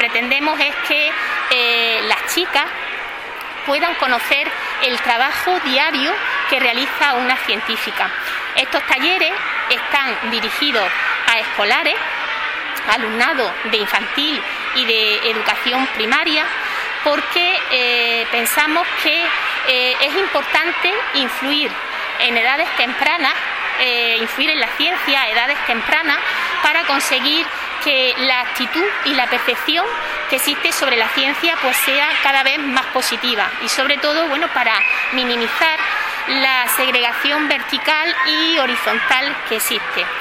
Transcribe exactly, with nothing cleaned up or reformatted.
pretendemos es que eh, las chicas puedan conocer el trabajo diario que realiza una científica. Estos talleres están dirigidos a escolares, alumnado de infantil y de educación primaria, porque eh, pensamos que eh, es importante influir en edades tempranas, eh, influir en la ciencia a edades tempranas para conseguir que la actitud y la percepción que existe sobre la ciencia pues sea cada vez más positiva y sobre todo bueno para minimizar la segregación vertical y horizontal que existe.